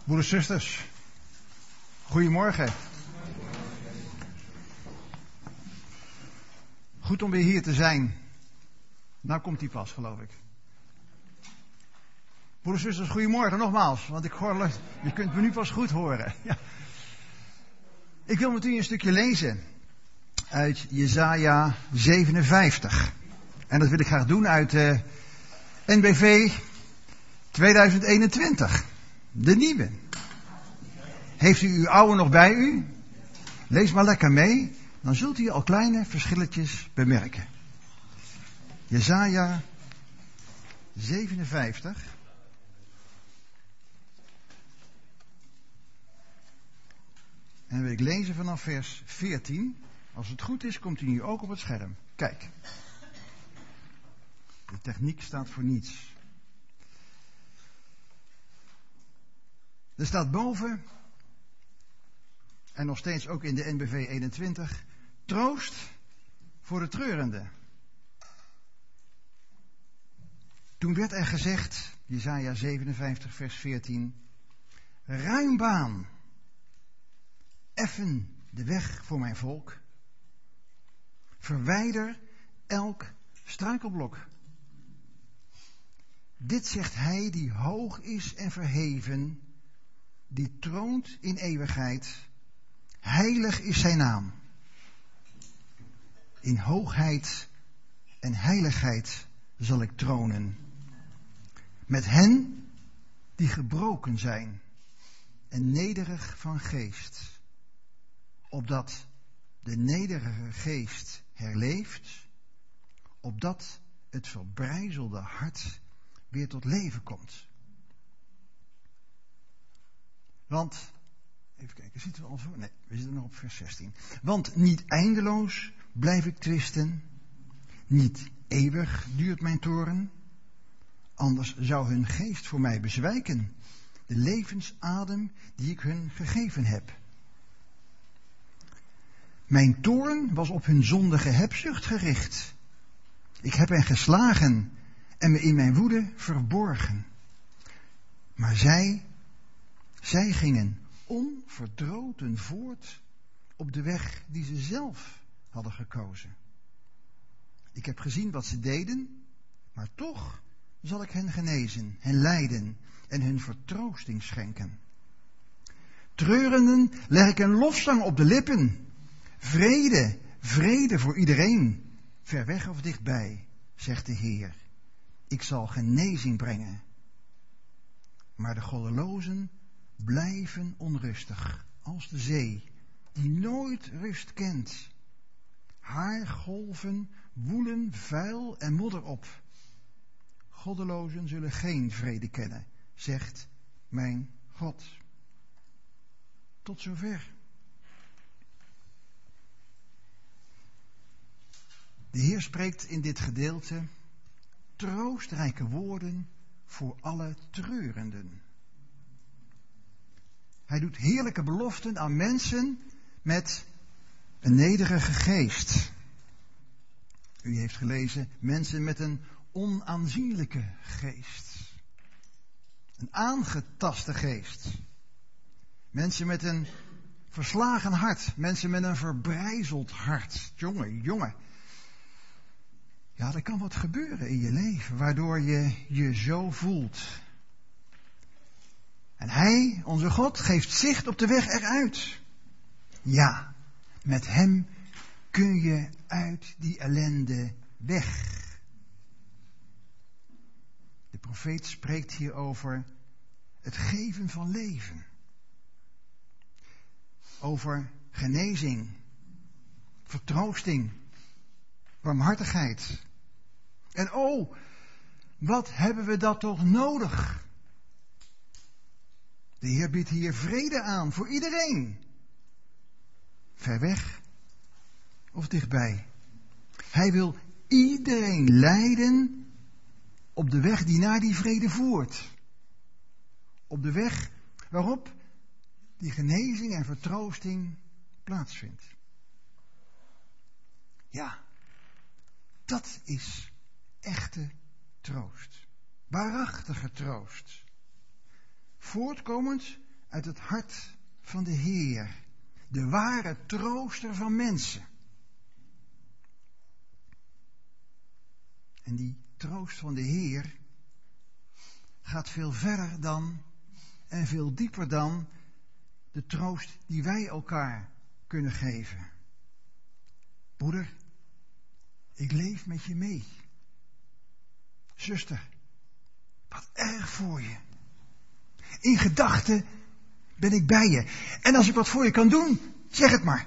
Broeders, zusters, goedemorgen. Goed om weer hier te zijn. Nou komt hij pas, geloof ik. Broeders, zusters, goedemorgen nogmaals, want ik hoor, je kunt me nu pas goed horen. Ja. Ik wil met u een stukje lezen uit Jesaja 57. En dat wil ik graag doen uit NBV 2021. De nieuwe. Heeft u uw oude nog bij u? Lees maar lekker mee. Dan zult u al kleine verschilletjes bemerken. Jesaja 57. En dan wil ik lezen vanaf vers 14. Als het goed is, komt u nu ook op het scherm. Kijk. De techniek staat voor niets. Er staat boven, en nog steeds ook in de NBV 21, troost voor de treurende. Toen werd er gezegd, Jesaja 57 vers 14, ruim baan, effen de weg voor mijn volk, verwijder elk struikelblok. Dit zegt hij die hoog is en verheven, die troont in eeuwigheid. Heilig is zijn naam. In hoogheid en heiligheid zal ik tronen. Met hen die gebroken zijn en nederig van geest. Opdat de nederige geest herleeft. Opdat het verbrijzelde hart weer tot leven komt. Want, even kijken, zitten we al voor? Nee, we zitten nog op vers 16. Want niet eindeloos blijf ik twisten, niet eeuwig duurt mijn toorn, anders zou hun geest voor mij bezwijken, de levensadem die ik hun gegeven heb. Mijn toorn was op hun zondige hebzucht gericht. Ik heb hen geslagen en me in mijn woede verborgen. Maar zij gingen onverdroten voort op de weg die ze zelf hadden gekozen. Ik heb gezien wat ze deden, maar toch zal ik hen genezen, hen leiden en hun vertroosting schenken. Treurenden leg ik een lofzang op de lippen. Vrede, vrede voor iedereen, ver weg of dichtbij, zegt de Heer. Ik zal genezing brengen. Maar de goddelozen blijven onrustig, als de zee, die nooit rust kent. Haar golven woelen vuil en modder op. Goddelozen zullen geen vrede kennen, zegt mijn God. Tot zover. De Heer spreekt in dit gedeelte troostrijke woorden voor alle treurenden. Hij doet heerlijke beloften aan mensen met een nederige geest. U heeft gelezen, mensen met een onaanzienlijke geest. Een aangetaste geest. Mensen met een verslagen hart. Mensen met een verbrijzeld hart. Jongen. Ja, er kan wat gebeuren in je leven, waardoor je je zo voelt. En Hij, onze God, geeft zicht op de weg eruit. Ja, met Hem kun je uit die ellende weg. De profeet spreekt hier over het geven van leven. Over genezing, vertroosting, barmhartigheid. En oh, wat hebben we dat toch nodig? De Heer biedt hier vrede aan voor iedereen. Ver weg of dichtbij. Hij wil iedereen leiden op de weg die naar die vrede voert. Op de weg waarop die genezing en vertroosting plaatsvindt. Ja, dat is echte troost. Waarachtige troost. Voortkomend uit het hart van de Heer, de ware trooster van mensen. En die troost van de Heer gaat veel verder dan en veel dieper dan de troost die wij elkaar kunnen geven. Broeder, ik leef met je mee. Zuster, wat erg voor je. In gedachten ben ik bij je. En als ik wat voor je kan doen, zeg het maar.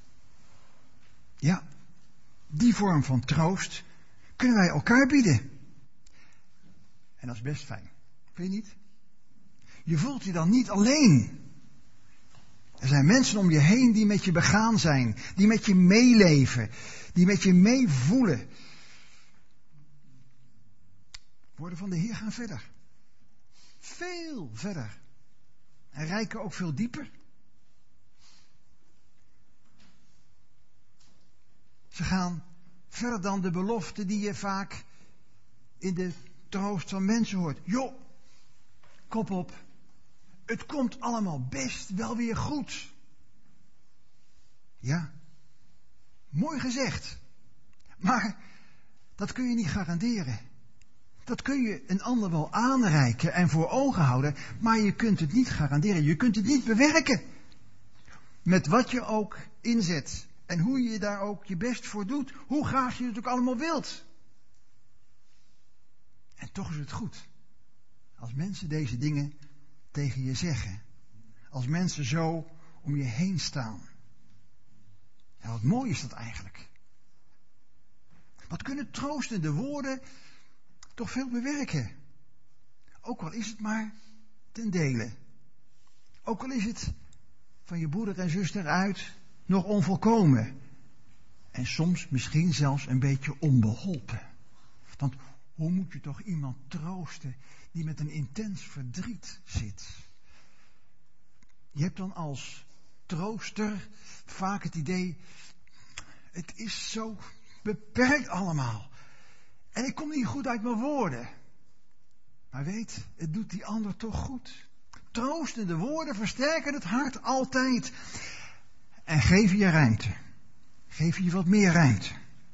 Ja, die vorm van troost kunnen wij elkaar bieden. En dat is best fijn. Vind je niet? Je voelt je dan niet alleen. Er zijn mensen om je heen die met je begaan zijn. Die met je meeleven. Die met je meevoelen. Woorden van de Heer gaan verder. Veel verder. En reiken ook veel dieper. Ze gaan verder dan de belofte die je vaak in de troost van mensen hoort. Joh, kop op. Het komt allemaal best wel weer goed. Ja, mooi gezegd. Maar dat kun je niet garanderen. Dat kun je een ander wel aanreiken en voor ogen houden, maar je kunt het niet garanderen. Je kunt het niet bewerken. Met wat je ook inzet en hoe je daar ook je best voor doet, hoe graag je het ook allemaal wilt. En toch is het goed als mensen deze dingen tegen je zeggen. Als mensen zo om je heen staan. Ja, wat mooi is dat eigenlijk. Wat kunnen troostende woorden toch veel bewerken. Ook al is het maar ten dele. Ook al is het van je broeder en zuster uit nog onvolkomen. En soms misschien zelfs een beetje onbeholpen. Want hoe moet je toch iemand troosten die met een intens verdriet zit? Je hebt dan als trooster vaak het idee, het is zo beperkt allemaal. En ik kom niet goed uit mijn woorden. Maar weet, het doet die ander toch goed. Troostende woorden versterken het hart altijd. En geven je ruimte. Geven je wat meer ruimte.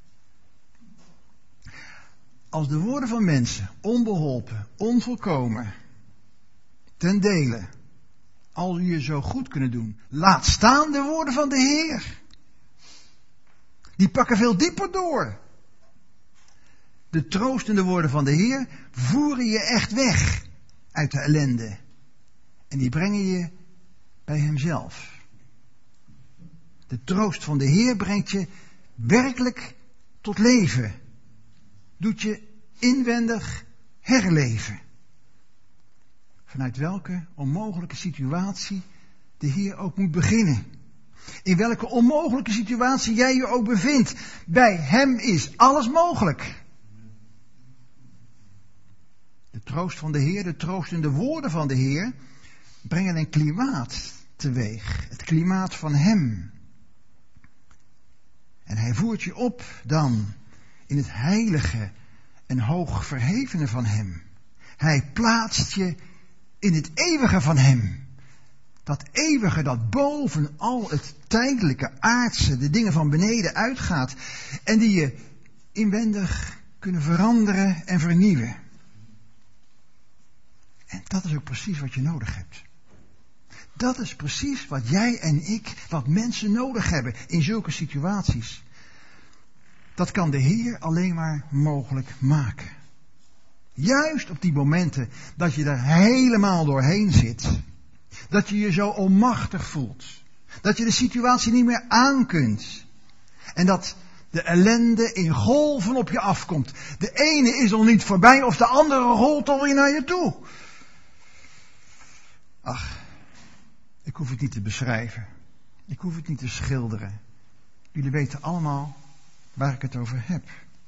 Als de woorden van mensen onbeholpen, onvolkomen, ten dele, al je zo goed kunnen doen, laat staan de woorden van de Heer. Die pakken veel dieper door. De troostende woorden van de Heer voeren je echt weg uit de ellende. En die brengen je bij Hemzelf. De troost van de Heer brengt je werkelijk tot leven. Doet je inwendig herleven. Vanuit welke onmogelijke situatie de Heer ook moet beginnen. In welke onmogelijke situatie jij je ook bevindt. Bij Hem is alles mogelijk. De troost van de Heer, de troostende woorden van de Heer, brengen een klimaat teweeg. Het klimaat van Hem. En Hij voert je op dan in het heilige en hoog verhevene van Hem. Hij plaatst je in het eeuwige van Hem. Dat eeuwige dat boven al het tijdelijke, aardse, de dingen van beneden uitgaat. En die je inwendig kunnen veranderen en vernieuwen. En dat is ook precies wat je nodig hebt. Dat is precies wat jij en ik, wat mensen nodig hebben in zulke situaties. Dat kan de Heer alleen maar mogelijk maken. Juist op die momenten dat je er helemaal doorheen zit. Dat je je zo onmachtig voelt. Dat je de situatie niet meer aan kunt. En dat de ellende in golven op je afkomt. De ene is al niet voorbij of de andere rolt alweer naar je toe. Ach, ik hoef het niet te beschrijven. Ik hoef het niet te schilderen. Jullie weten allemaal waar ik het over heb.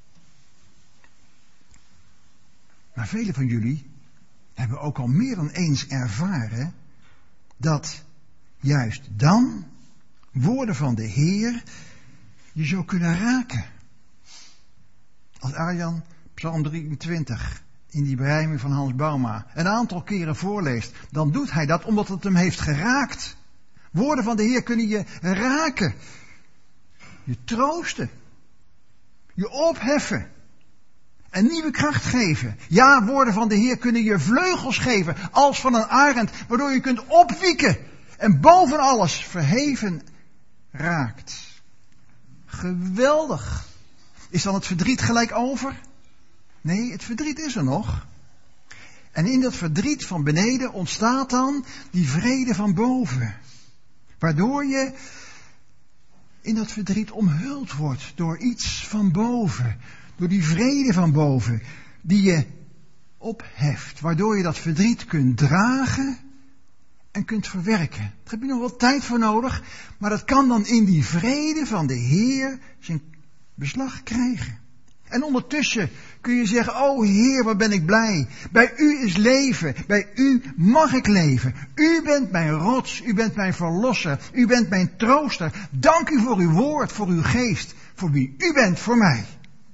Maar velen van jullie hebben ook al meer dan eens ervaren dat juist dan woorden van de Heer je zo kunnen raken. Als Arjan Psalm 23 in die berijming van Hans Bauma een aantal keren voorleest, dan doet hij dat omdat het hem heeft geraakt. Woorden van de Heer kunnen je raken, je troosten, je opheffen en nieuwe kracht geven. Ja, woorden van de Heer kunnen je vleugels geven als van een arend, waardoor je kunt opwieken en boven alles verheven raakt. Geweldig. Is dan het verdriet gelijk over? Nee, het verdriet is er nog. En in dat verdriet van beneden ontstaat dan die vrede van boven. Waardoor je in dat verdriet omhuld wordt door iets van boven. Door die vrede van boven die je opheft. Waardoor je dat verdriet kunt dragen en kunt verwerken. Daar heb je nog wat tijd voor nodig. Maar dat kan dan in die vrede van de Heer zijn beslag krijgen. En ondertussen kun je zeggen, o Heer, wat ben ik blij. Bij u is leven. Bij u mag ik leven. U bent mijn rots. U bent mijn verlosser. U bent mijn trooster. Dank u voor uw woord, voor uw geest. Voor wie u bent voor mij.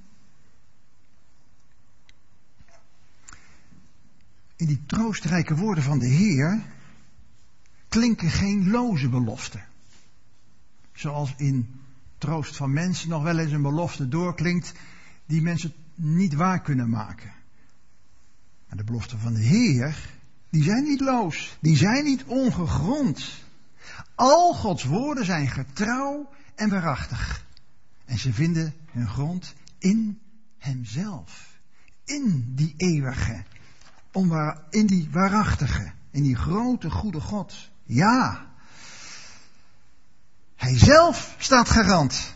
In die troostrijke woorden van de Heer klinken geen loze beloften. Zoals in troost van mensen nog wel eens een belofte doorklinkt die mensen niet waar kunnen maken. Maar de beloften van de Heer, die zijn niet loos, die zijn niet ongegrond. Al Gods woorden zijn getrouw en waarachtig. En ze vinden hun grond in Hemzelf. In die eeuwige, in die waarachtige, in die grote goede God. Ja, Hij zelf staat garant.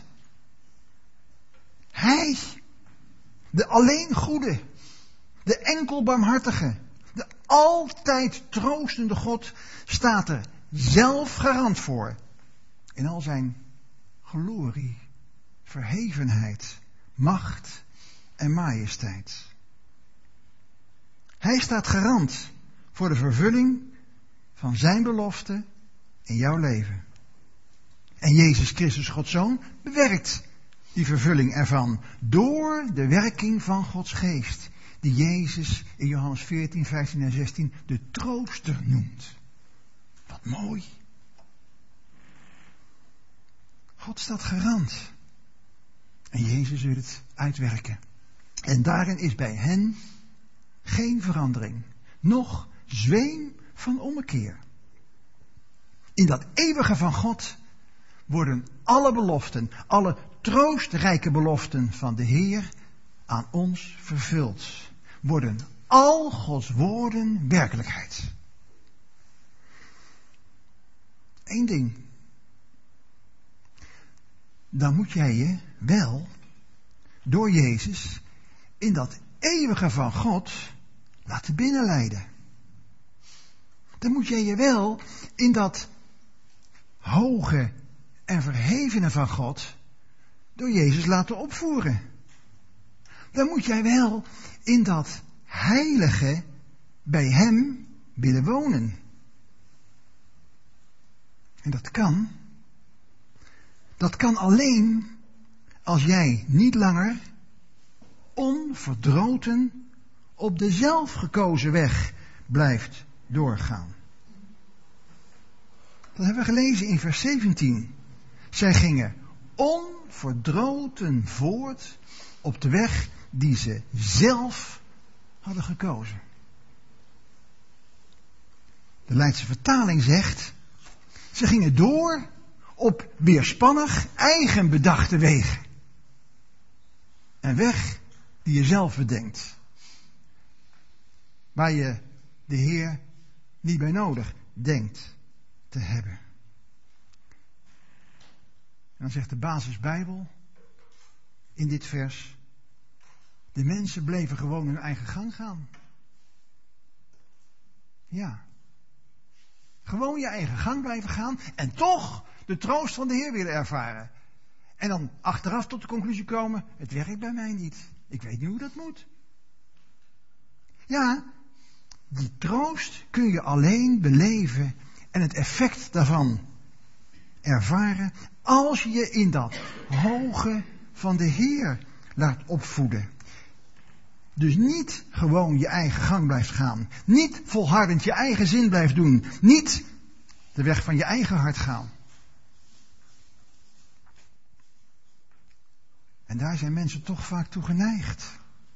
Hij, de alleen goede, de enkel barmhartige, de altijd troostende God, staat er zelf garant voor. In al zijn glorie, verhevenheid, macht en majesteit. Hij staat garant voor de vervulling van zijn belofte in jouw leven. En Jezus Christus, Gods Zoon, bewerkt die vervulling ervan door de werking van Gods Geest, die Jezus in Johannes 14, 15 en 16 de trooster noemt. Wat mooi. God staat garant. En Jezus wil het uitwerken. En daarin is bij hen geen verandering, noch zweem van ommekeer. In dat eeuwige van God worden alle beloften, alle troostrijke beloften van de Heer aan ons vervuld. Worden al Gods woorden werkelijkheid. Eén ding. Dan moet jij je wel door Jezus in dat eeuwige van God laten binnenleiden. Dan moet jij je wel in dat hoge en verhevene van God door Jezus laten opvoeren. Dan moet jij wel in dat heilige bij Hem willen wonen. En dat kan alleen als jij niet langer onverdroten op de zelfgekozen weg blijft doorgaan. Dat hebben we gelezen in vers 17. Zij gingen onverdroten voort op de weg die ze zelf hadden gekozen. De Leidse vertaling zegt, ze gingen door op weerspannig eigen bedachte wegen. Een weg die je zelf bedenkt. Waar je de Heer niet bij nodig denkt te hebben. En dan zegt de basisbijbel in dit vers, de mensen bleven gewoon hun eigen gang gaan. Ja. Gewoon je eigen gang blijven gaan en toch de troost van de Heer willen ervaren. En dan achteraf tot de conclusie komen, het werkt bij mij niet. Ik weet niet hoe dat moet. Ja, die troost kun je alleen beleven en het effect daarvan ervaren als je je in dat hoge van de Heer laat opvoeden. Dus niet gewoon je eigen gang blijft gaan. Niet volhardend je eigen zin blijft doen. Niet de weg van je eigen hart gaan. En daar zijn mensen toch vaak toe geneigd.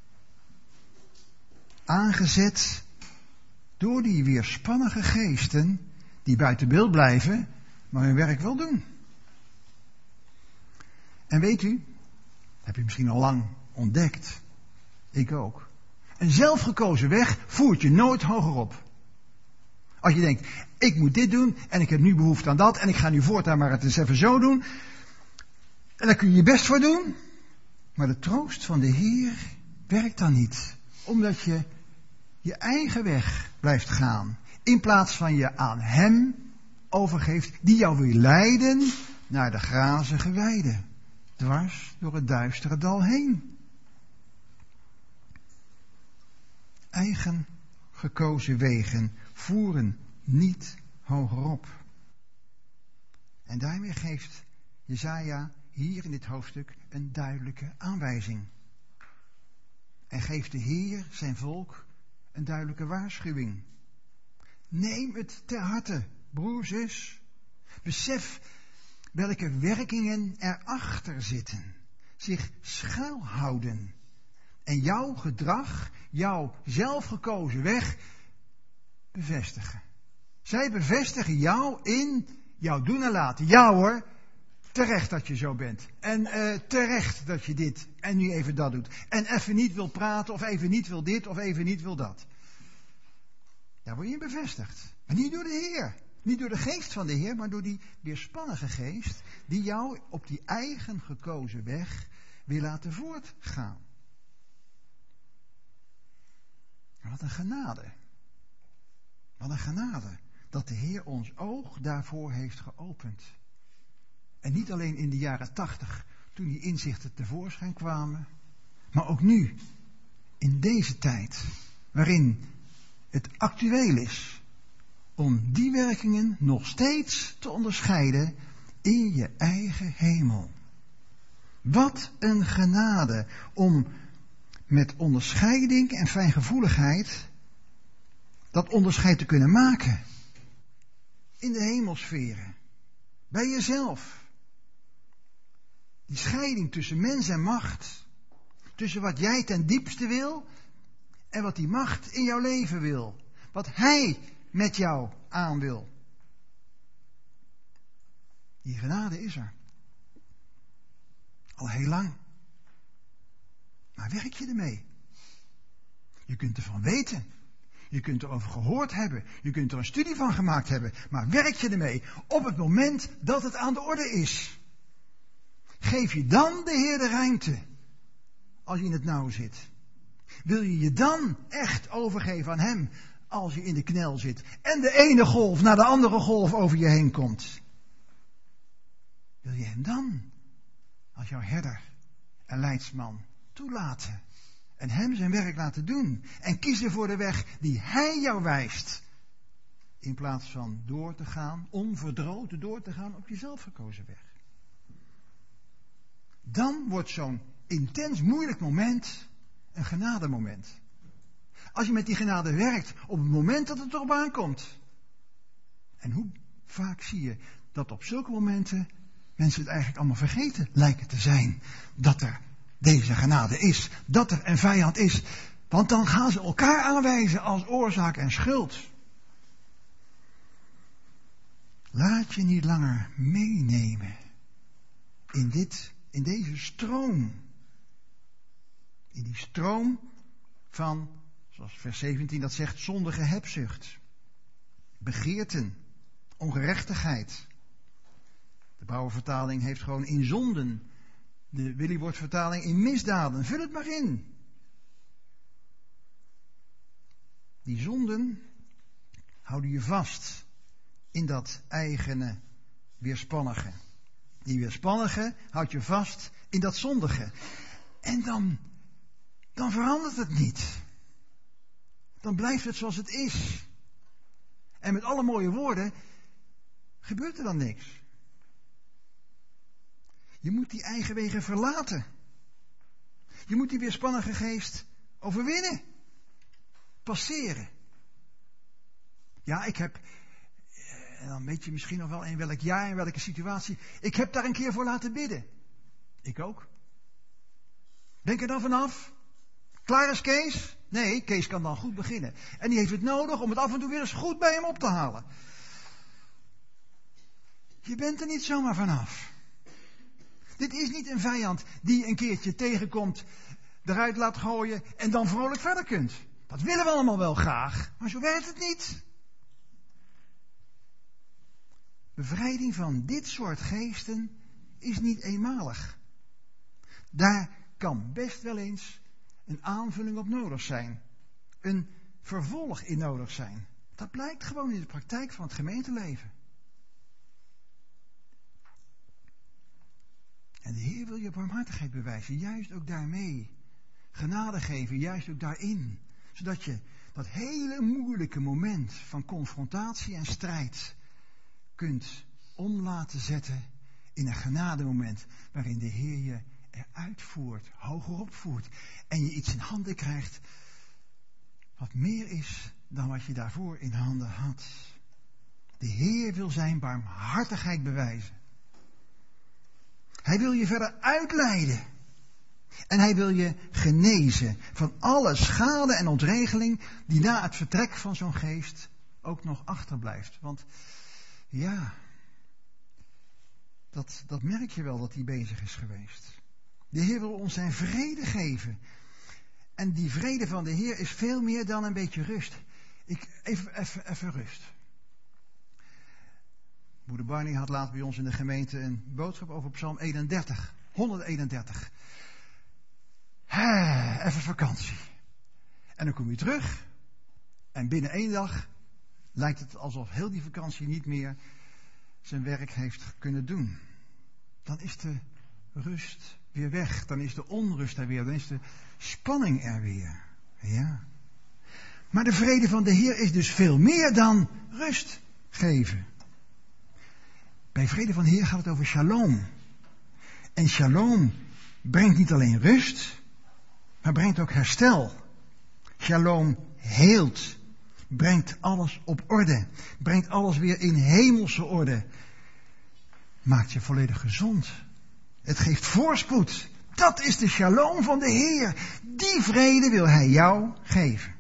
Aangezet door die weerspannige geesten die buiten beeld blijven, maar hun werk wel doen. En weet u, heb je misschien al lang ontdekt, ik ook. Een zelfgekozen weg voert je nooit hoger op. Als je denkt, ik moet dit doen en ik heb nu behoefte aan dat en ik ga nu voortaan maar het eens even zo doen. En daar kun je je best voor doen. Maar de troost van de Heer werkt dan niet. Omdat je je eigen weg blijft gaan. In plaats van je aan Hem overgeeft die jou wil leiden naar de grazige weide. Dwars door het duistere dal heen. Eigen gekozen wegen voeren niet hogerop. En daarmee geeft Jesaja hier in dit hoofdstuk een duidelijke aanwijzing. En geeft de Heer zijn volk een duidelijke waarschuwing. Neem het ter harte, broer, zus. Besef welke werkingen erachter zitten. Zich schuilhouden. En jouw gedrag, jouw zelfgekozen weg bevestigen. Zij bevestigen jou in jouw doen en laten. Ja hoor, terecht dat je zo bent. En terecht dat je dit en nu even dat doet. En even niet wil praten of even niet wil dit of even niet wil dat. Daar word je in bevestigd. Maar niet door de Heer. Niet door de geest van de Heer, maar door die weerspannige geest die jou op die eigen gekozen weg wil laten voortgaan. Wat een genade. Wat een genade. Dat de Heer ons oog daarvoor heeft geopend. En niet alleen in de jaren 80, toen die inzichten tevoorschijn kwamen. Maar ook nu, in deze tijd, waarin het actueel is. Om die werkingen nog steeds te onderscheiden in je eigen hemel. Wat een genade om met onderscheiding en fijngevoeligheid dat onderscheid te kunnen maken. In de hemelsferen. Bij jezelf. Die scheiding tussen mens en macht. Tussen wat jij ten diepste wil en wat die macht in jouw leven wil. Wat hij met jou aan wil. Die genade is er. Al heel lang. Maar werk je ermee? Je kunt ervan weten. Je kunt erover gehoord hebben. Je kunt er een studie van gemaakt hebben. Maar werk je ermee op het moment dat het aan de orde is? Geef je dan de Heer de ruimte als je in het nauw zit? Wil je je dan echt overgeven aan Hem als je in de knel zit en de ene golf naar de andere golf over je heen komt? Wil je Hem dan als jouw herder en leidsman toelaten en Hem zijn werk laten doen en kiezen voor de weg die Hij jou wijst, in plaats van door te gaan, onverdroten door te gaan op je zelfgekozen weg? Dan wordt zo'n intens moeilijk moment een genademoment. Als je met die genade werkt op het moment dat het erop aankomt. En hoe vaak zie je dat op zulke momenten mensen het eigenlijk allemaal vergeten lijken te zijn. Dat er deze genade is. Dat er een vijand is. Want dan gaan ze elkaar aanwijzen als oorzaak en schuld. Laat je niet langer meenemen in deze stroom. In die stroom van, zoals vers 17 dat zegt, zondige hebzucht. Begeerten, ongerechtigheid. De Brouwervertaling heeft gewoon in zonden. De Willybord-vertaling in misdaden. Vul het maar in. Die zonden houden je vast in dat eigene weerspannige. Die weerspannige houdt je vast in dat zondige. En dan verandert het niet. Dan blijft het zoals het is. En met alle mooie woorden gebeurt er dan niks. Je moet die eigen wegen verlaten. Je moet die weerspannige geest Overwinnen. Passeren. Ja, ik heb, en dan weet je misschien nog wel in welk jaar, in welke situatie, ik heb daar een keer voor laten bidden. Ik ook. Denk er dan vanaf? Klaar is Kees? Nee, Kees kan dan goed beginnen. En die heeft het nodig om het af en toe weer eens goed bij hem op te halen. Je bent er niet zomaar vanaf. Dit is niet een vijand die een keertje tegenkomt, eruit laat gooien en dan vrolijk verder kunt. Dat willen we allemaal wel graag, maar zo werkt het niet. Bevrijding van dit soort geesten is niet eenmalig. Daar kan best wel eens een aanvulling op nodig zijn. Een vervolg in nodig zijn. Dat blijkt gewoon in de praktijk van het gemeenteleven. En de Heer wil je barmhartigheid bewijzen, juist ook daarmee. Genade geven, juist ook daarin. Zodat je dat hele moeilijke moment van confrontatie en strijd kunt om laten zetten in een genademoment waarin de Heer je eruit voert, hogerop voert en je iets in handen krijgt wat meer is dan wat je daarvoor in handen had. De Heer wil zijn barmhartigheid bewijzen. Hij wil je verder uitleiden. En hij wil je genezen van alle schade en ontregeling die na het vertrek van zo'n geest ook nog achterblijft. Want ja, dat merk je wel dat hij bezig is geweest. De Heer wil ons zijn vrede geven. En die vrede van de Heer is veel meer dan een beetje rust. Even rust. Moeder Barney had laatst bij ons in de gemeente een boodschap over Psalm 31. 131. Even vakantie. En dan kom je terug. En binnen 1 dag lijkt het alsof heel die vakantie niet meer zijn werk heeft kunnen doen. Dan is de rust weer weg. Dan is de onrust er weer. Dan is de spanning er weer. Ja. Maar de vrede van de Heer is dus veel meer dan rust geven. Bij vrede van de Heer gaat het over shalom. En shalom brengt niet alleen rust, maar brengt ook herstel. Shalom heelt. Brengt alles op orde. Brengt alles weer in hemelse orde. Maakt je volledig gezond. Het geeft voorspoed. Dat is de shalom van de Heer. Die vrede wil Hij jou geven.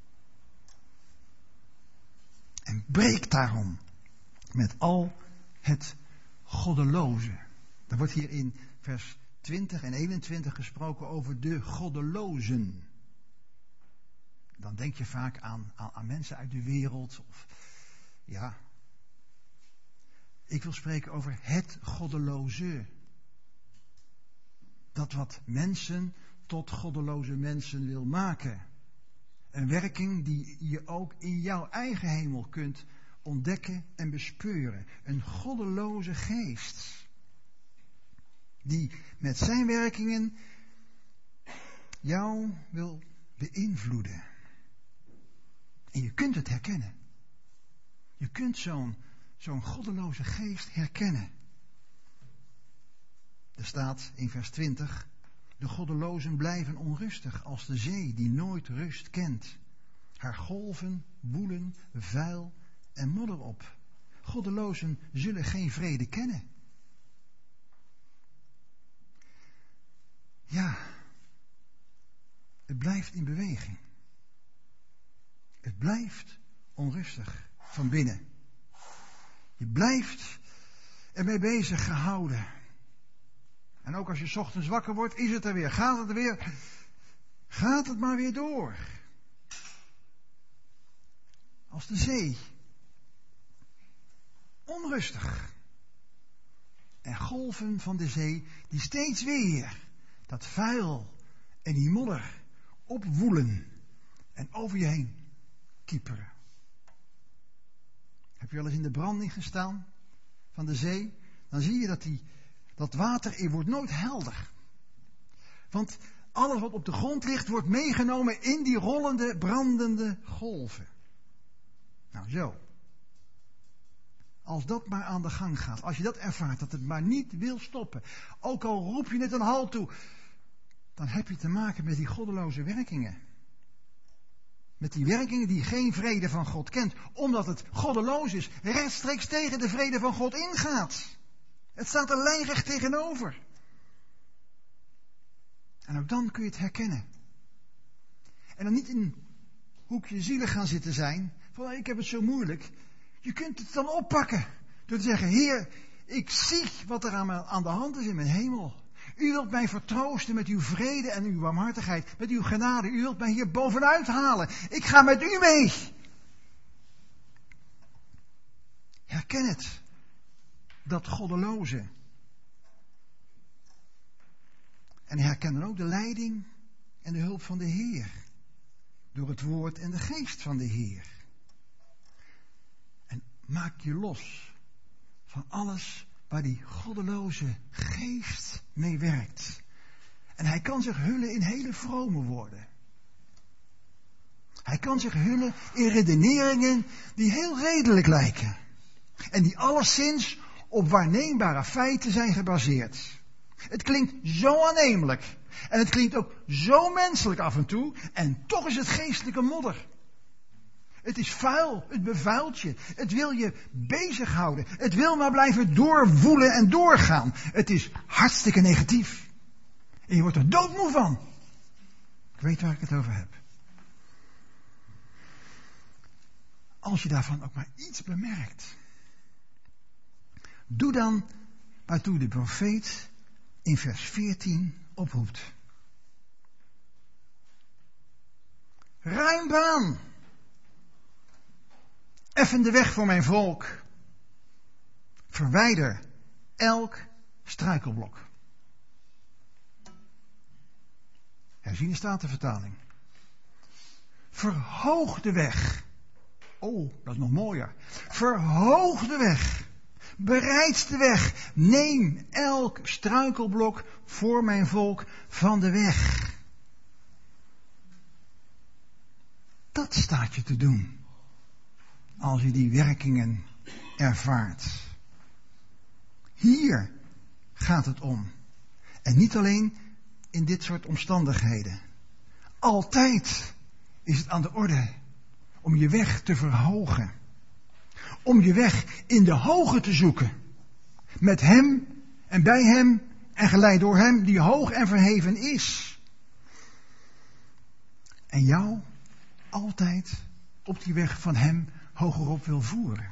En breek daarom met al het goddeloze. Er wordt hier in vers 20 en 21 gesproken over de goddelozen. Dan denk je vaak aan mensen uit de wereld. Of, ja. Ik wil spreken over het goddeloze. Dat wat mensen tot goddeloze mensen wil maken. Een werking die je ook in jouw eigen hemel kunt ontdekken en bespeuren. Een goddeloze geest. Die met zijn werkingen jou wil beïnvloeden. En je kunt het herkennen. Je kunt zo'n goddeloze geest herkennen. Er staat in vers 20... De goddelozen blijven onrustig als de zee die nooit rust kent. Haar golven woelen vuil en modder op. Goddelozen zullen geen vrede kennen. Ja, het blijft in beweging. Het blijft onrustig van binnen. Je blijft ermee bezig gehouden. En ook als je 's ochtends wakker wordt, is het er weer. Gaat het er weer? Gaat het maar weer door. Als de zee. Onrustig. En golven van de zee die steeds weer dat vuil en die modder opwoelen en over je heen kieperen. Heb je wel eens in de branding gestaan van de zee? Dan zie je dat water wordt nooit helder. Want alles wat op de grond ligt wordt meegenomen in die rollende, brandende golven. Nou zo. Als dat maar aan de gang gaat. Als je dat ervaart, dat het maar niet wil stoppen. Ook al roep je het een halt toe. Dan heb je te maken met die goddeloze werkingen. met die werkingen die geen vrede van God kent, omdat het goddeloos is, rechtstreeks tegen de vrede van God ingaat. Het staat er lijnrecht tegenover. En ook dan kun je het herkennen. En dan niet in een hoekje zielig gaan zitten zijn, van ik heb het zo moeilijk. Je kunt het dan oppakken, door te zeggen, Heer, ik zie wat er aan de hand is in mijn hemel. U wilt mij vertroosten met uw vrede en uw barmhartigheid, met uw genade. U wilt mij hier bovenuit halen. Ik ga met u mee. Herken het. Dat goddeloze. En herken dan ook de leiding en de hulp van de Heer. Door het woord en de geest van de Heer. En maak je los van alles waar die goddeloze geest mee werkt. En hij kan zich hullen in hele vrome woorden. Hij kan zich hullen in redeneringen die heel redelijk lijken. En die alleszins op waarneembare feiten zijn gebaseerd. Het klinkt zo aannemelijk. En het klinkt ook zo menselijk af en toe. En toch is het geestelijke modder. Het is vuil, het bevuilt je. Het wil je bezighouden. Het wil maar blijven doorwoelen en doorgaan. Het is hartstikke negatief. En je wordt er doodmoe van. Ik weet waar ik het over heb. Als je daarvan ook maar iets bemerkt. Doe dan waartoe de profeet in vers 14 oproept. Ruim baan. Effen de weg voor mijn volk. Verwijder elk struikelblok. Herziene Statenvertaling. Verhoog de weg. Oh, dat is nog mooier. Verhoog de weg. Bereid de weg. Neem elk struikelblok voor mijn volk van de weg. Dat staat je te doen. Als je die werkingen ervaart. Hier gaat het om. En niet alleen in dit soort omstandigheden. Altijd is het aan de orde om je weg te verhogen. Om je weg in de hoge te zoeken. Met hem en bij hem en geleid door hem die hoog en verheven is. En jou altijd op die weg van hem hogerop wil voeren.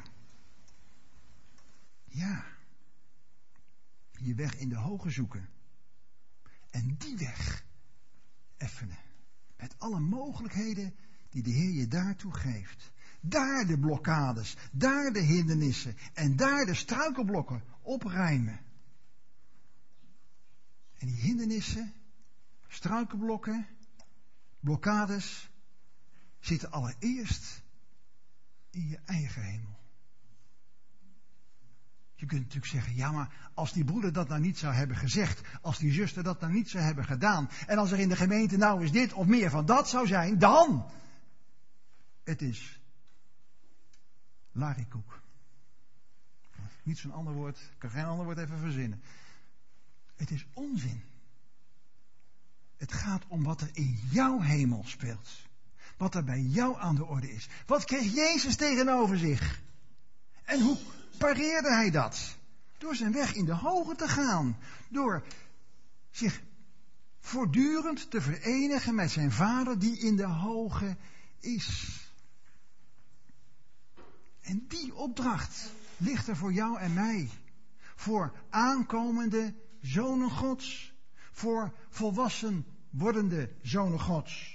Ja. Je weg in de hoge zoeken. En die weg effenen. Met alle mogelijkheden die de Heer je daartoe geeft. Daar de blokkades, daar de hindernissen en daar de struikelblokken opruimen. En die hindernissen, struikelblokken, blokkades zitten allereerst in je eigen hemel. Je kunt natuurlijk zeggen, ja maar als die broeder dat nou niet zou hebben gezegd, als die zuster dat nou niet zou hebben gedaan, en als er in de gemeente nou eens dit of meer van dat zou zijn, dan. Het is larikoek. Niet zo'n ander woord, ik kan geen ander woord even verzinnen. Het is onzin. Het gaat om wat er in jouw hemel speelt. Wat er bij jou aan de orde is. Wat kreeg Jezus tegenover zich? En hoe pareerde hij dat? Door zijn weg in de hoge te gaan. Door zich voortdurend te verenigen met zijn Vader die in de hoge is. En die opdracht ligt er voor jou en mij. Voor aankomende zonen Gods. Voor volwassen wordende zonen Gods.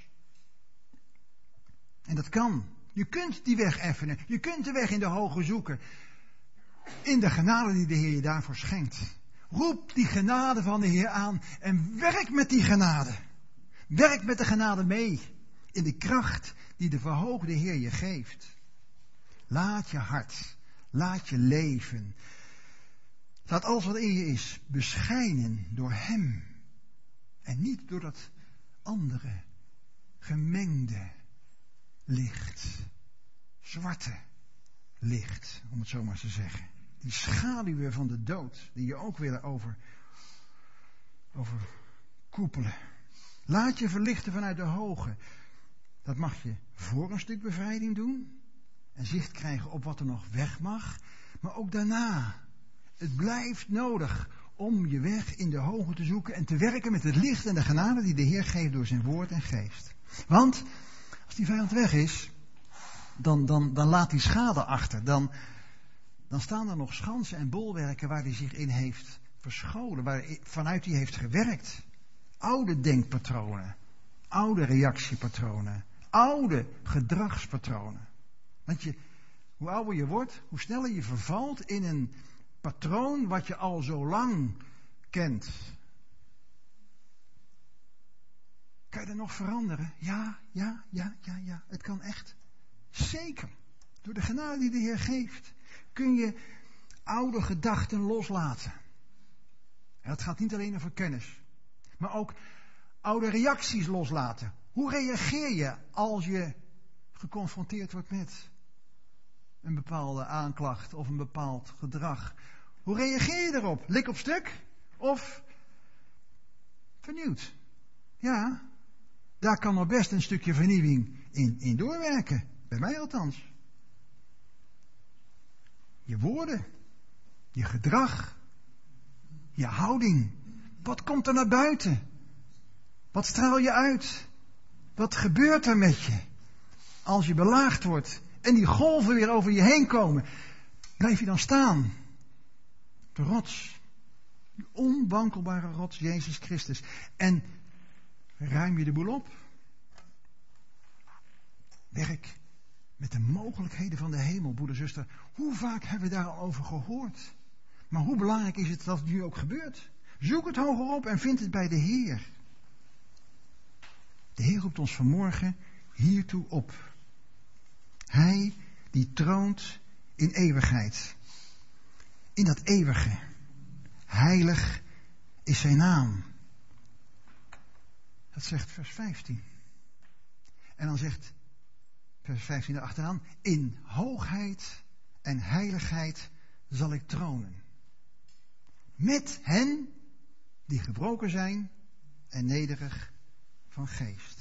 En dat kan. Je kunt die weg effenen. Je kunt de weg in de hoge zoeken. In de genade die de Heer je daarvoor schenkt. Roep die genade van de Heer aan. En werk met die genade. Werk met de genade mee. In de kracht die de verhoogde Heer je geeft. Laat je hart. Laat je leven. Laat alles wat in je is beschijnen door Hem. En niet door dat andere, gemengde licht. Zwarte licht, om het zo maar te zeggen. Die schaduwen van de dood, die je ook willen overkoepelen. Laat je verlichten vanuit de hoge. Dat mag je voor een stuk bevrijding doen. En zicht krijgen op wat er nog weg mag. Maar ook daarna. Het blijft nodig om je weg in de hoge te zoeken en te werken met het licht en de genade die de Heer geeft door zijn woord en geest. Want als die vijand weg is, dan laat hij schade achter. Dan staan er nog schansen en bolwerken waar hij zich in heeft verscholen, vanuit hij heeft gewerkt. Oude denkpatronen, oude reactiepatronen, oude gedragspatronen. Want hoe ouder je wordt, hoe sneller je vervalt in een patroon wat je al zo lang kent. Kan je dat nog veranderen? Ja. Het kan echt. Zeker. Door de genade die de Heer geeft, kun je oude gedachten loslaten. En dat gaat niet alleen over kennis, maar ook oude reacties loslaten. Hoe reageer je als je geconfronteerd wordt met een bepaalde aanklacht of een bepaald gedrag? Hoe reageer je erop? Lik op stuk of vernieuwd? Ja, daar kan nog best een stukje vernieuwing in doorwerken. Bij mij althans. Je woorden, je gedrag, je houding. Wat komt er naar buiten? Wat straal je uit? Wat gebeurt er met je? Als je belaagd wordt en die golven weer over je heen komen, blijf je dan staan? De rots, de onwankelbare rots, Jezus Christus. En ruim je de boel op? Werk met de mogelijkheden van de hemel, broeder, zuster. Hoe vaak hebben we daar al over gehoord? Maar hoe belangrijk is het dat het nu ook gebeurt? Zoek het hoger op en vind het bij de Heer. De Heer roept ons vanmorgen hiertoe op. Hij die troont in eeuwigheid. In dat eeuwige. Heilig is zijn naam. Dat zegt vers 15. En dan zegt vers 15 erachteraan: in hoogheid en heiligheid zal ik tronen. Met hen die gebroken zijn en nederig van geest.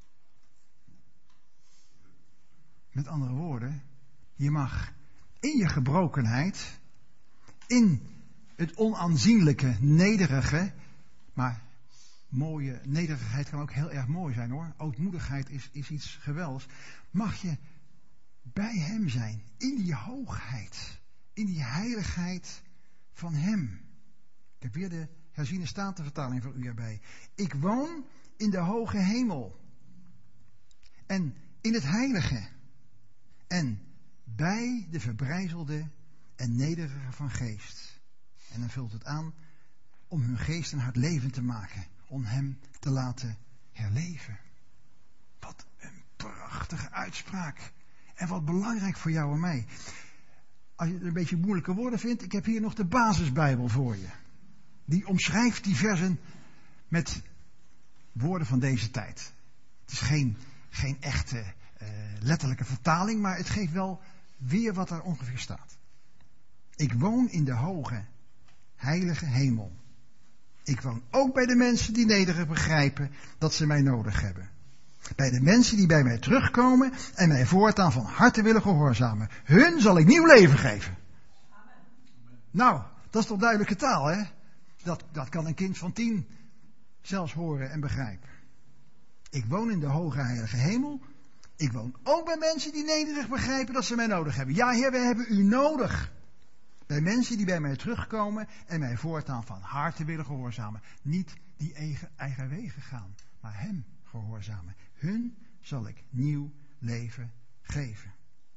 Met andere woorden, je mag in je gebrokenheid, in het onaanzienlijke, nederige, maar mooie nederigheid kan ook heel erg mooi zijn hoor. Ootmoedigheid is iets geweldigs. Mag je bij hem zijn, in die hoogheid, in die heiligheid van hem. Ik heb weer de herziene statenvertaling voor u erbij. Ik woon in de hoge hemel en in het heilige en bij de verbrijzelde en nederige van geest. En dan vult het aan om hun geest en hart levend te maken, om hem te laten herleven. Wat een prachtige uitspraak. En wat belangrijk voor jou en mij. Als je het een beetje moeilijke woorden vindt, ik heb hier nog de basisbijbel voor je. Die omschrijft die versen met woorden van deze tijd. Het is geen echte letterlijke vertaling, maar het geeft wel weer wat er ongeveer staat. Ik woon in de hoge, heilige hemel. Ik woon ook bij de mensen die nederig begrijpen dat ze mij nodig hebben. Bij de mensen die bij mij terugkomen en mij voortaan van harte willen gehoorzamen. Hun zal ik nieuw leven geven. Amen. Nou, dat is toch duidelijke taal, hè? Dat kan een kind van 10 zelfs horen en begrijpen. Ik woon in de hoge heilige hemel. Ik woon ook bij mensen die nederig begrijpen dat ze mij nodig hebben. Ja, Heer, we hebben u nodig. Bij mensen die bij mij terugkomen en mij voortaan van harte willen gehoorzamen. Niet die eigen wegen gaan, maar hem gehoorzamen. Hun zal ik nieuw leven geven.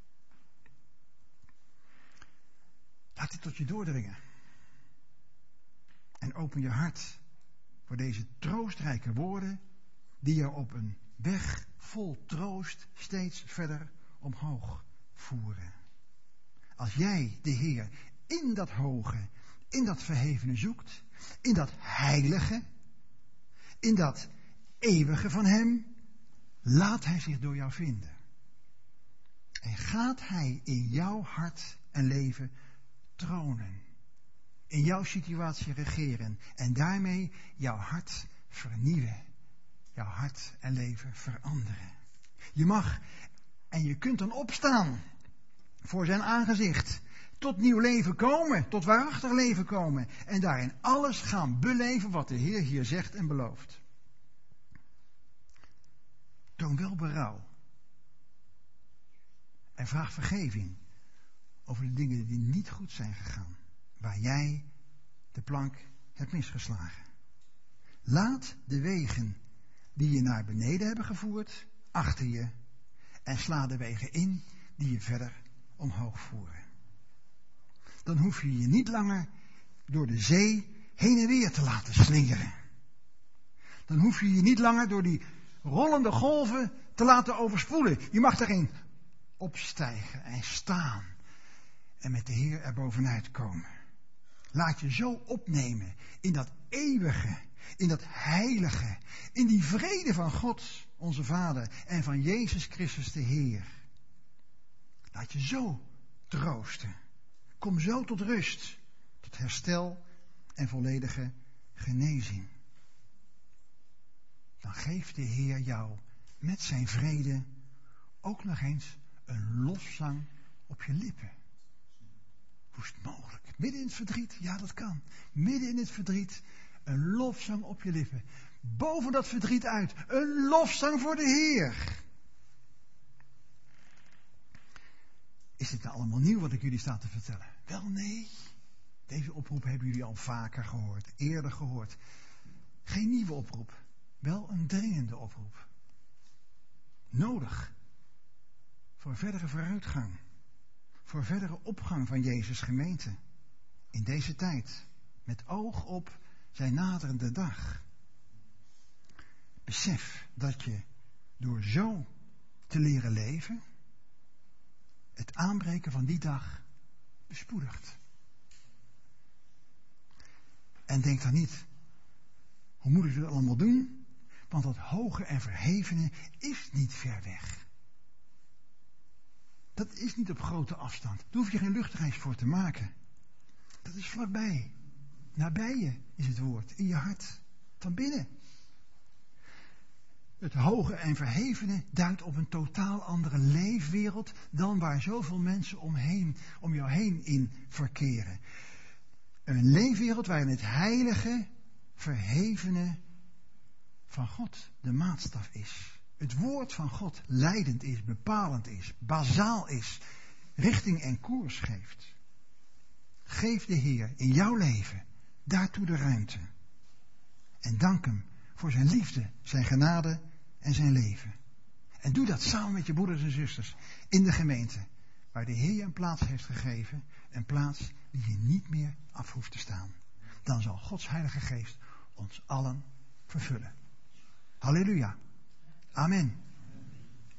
Laat dit tot je doordringen. En open je hart voor deze troostrijke woorden die je op een weg vol troost steeds verder omhoog voeren. Als jij de Heer in dat hoge, in dat verhevene zoekt, in dat heilige, in dat eeuwige van hem, laat hij zich door jou vinden. En gaat hij in jouw hart en leven tronen. In jouw situatie regeren. En daarmee jouw hart vernieuwen. Jouw hart en leven veranderen. Je mag en je kunt dan opstaan voor zijn aangezicht. Tot nieuw leven komen, tot waarachtig leven komen. En daarin alles gaan beleven wat de Heer hier zegt en belooft. Toon wel berouw. En vraag vergeving over de dingen die niet goed zijn gegaan. Waar jij de plank hebt misgeslagen. Laat de wegen die je naar beneden hebben gevoerd achter je. En sla de wegen in die je verder omhoog voeren. Dan hoef je je niet langer door de zee heen en weer te laten slingeren. Dan hoef je je niet langer door die rollende golven te laten overspoelen. Je mag daarin opstijgen en staan en met de Heer er bovenuit komen. Laat je zo opnemen in dat eeuwige, in dat heilige, in die vrede van God, onze Vader, en van Jezus Christus de Heer. Laat je zo troosten. Kom zo tot rust, tot herstel en volledige genezing. Dan geeft de Heer jou met zijn vrede ook nog eens een lofzang op je lippen. Hoe is het mogelijk? Midden in het verdriet? Ja, dat kan. Midden in het verdriet een lofzang op je lippen. Boven dat verdriet uit een lofzang voor de Heer. Is dit nou allemaal nieuw wat ik jullie sta te vertellen? Wel nee. Deze oproep hebben jullie al vaker gehoord, eerder gehoord. Geen nieuwe oproep. Wel een dringende oproep. Nodig. Voor verdere vooruitgang. Voor verdere opgang van Jezus' gemeente. In deze tijd. Met oog op zijn naderende dag. Besef dat je door zo te leren leven het aanbreken van die dag bespoedigt. En denk dan niet, hoe moet ik dit allemaal doen? Want dat hoge en verhevene is niet ver weg. Dat is niet op grote afstand. Daar hoef je geen luchtreis voor te maken. Dat is vlakbij. Nabij je is het woord, in je hart, van binnen. Het hoge en verhevene duidt op een totaal andere leefwereld dan waar zoveel mensen om jou heen in verkeren. Een leefwereld waarin het heilige, verhevene van God de maatstaf is. Het woord van God leidend is, bepalend is, bazaal is, richting en koers geeft. Geef de Heer in jouw leven daartoe de ruimte. En dank hem voor zijn liefde, zijn genade en zijn leven. En doe dat samen met je broeders en zusters in de gemeente, waar de Heer je een plaats heeft gegeven, een plaats die je niet meer af hoeft te staan. Dan zal Gods Heilige Geest ons allen vervullen. Halleluja. Amen.